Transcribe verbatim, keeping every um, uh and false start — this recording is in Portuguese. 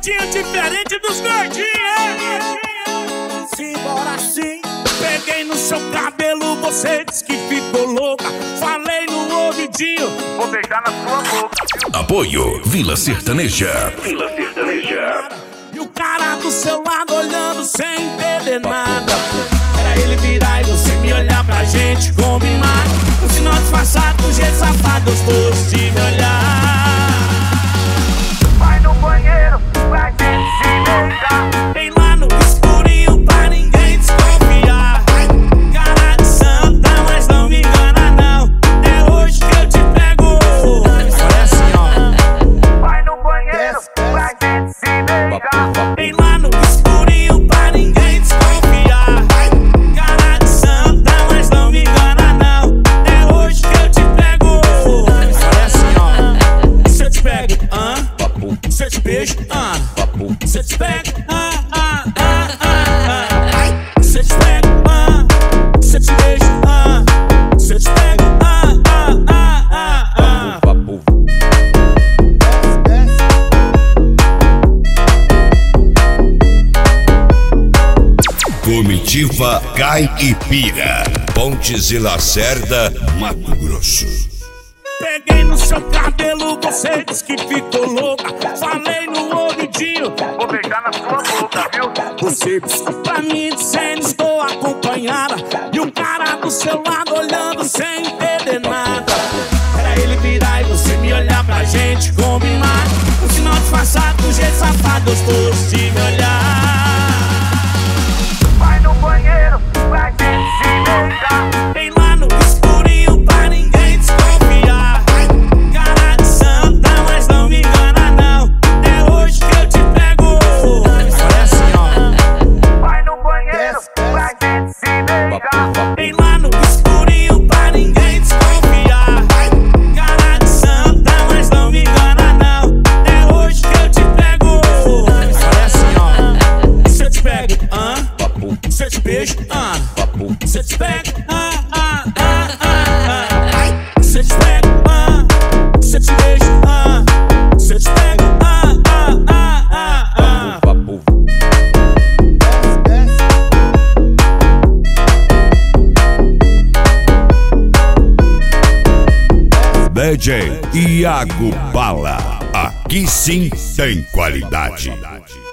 jeitinho diferente dos gordinhos. Simbora assim. Peguei no seu cabelo, você disse que ficou louca. Falei no ouvidinho, vou beijar na sua boca. Apoio Vila Sertaneja. Vila Sertaneja. E o cara do seu lado olhando sem entender nada. Era ele virar e você me olhar pra gente combinar. No final disfarçado, do jeito safado, gostoso de me olhar. Vai no banheiro, pra gente se beijar. Vem lá no escurinho pra ninguém desconfiar. Cara de santa, mas não me engana não. É hoje que eu te pego. Olha assim, ó. Vai no banheiro, pra gente se beijar. Vem lá no escurinho pra ninguém desconfiar. Cara de santa, mas não me engana não. É hoje que eu te pego. Olha assim, ó. Se eu te pego, hã? Se eu te beijo, hã? Se eu te pego, hã? Hã? Hã? Hã? Se eu te pego, hã? Se eu te beijo, hã? Se eu te pego, hã? Hã? Hã? Hã? Comitiva Caipira, Pontes e Lacerda, Mato Grosso. Peguei no seu cabelo, você disse que ficou louca. Falei no ouvidinho, vou beijar na sua boca, viu? você disse pra mim dizendo estou acompanhada. E o cara do seu lado olhando sem entender nada. Era ele virar e você me olhar pra gente combinar. No final disfarçado, do jeito safado, gostoso de me olhar. Vai no banheiro, pra gente se beijar. Vem lá no escurinho pra ninguém desconfiar. Cara de santa, mas não me engana não. É hoje que eu te pego. Olha assim, ó. Vai no banheiro, pra gente se beijar. Vem lá no escurinho pra ninguém desconfiar. Cara de santa, mas não me engana não. É hoje que eu te pego. Olha assim, ó. Se eu te pego, hã? Se eu te beijo, hã? Se eu te pego, hã? Hã? Hã? Hã? Se eu te pego, hã? Se eu te beijo, hã? Se eu te pego, hã? Hã? Hã? Hã? D J Iago Bala, aqui sim tem qualidade.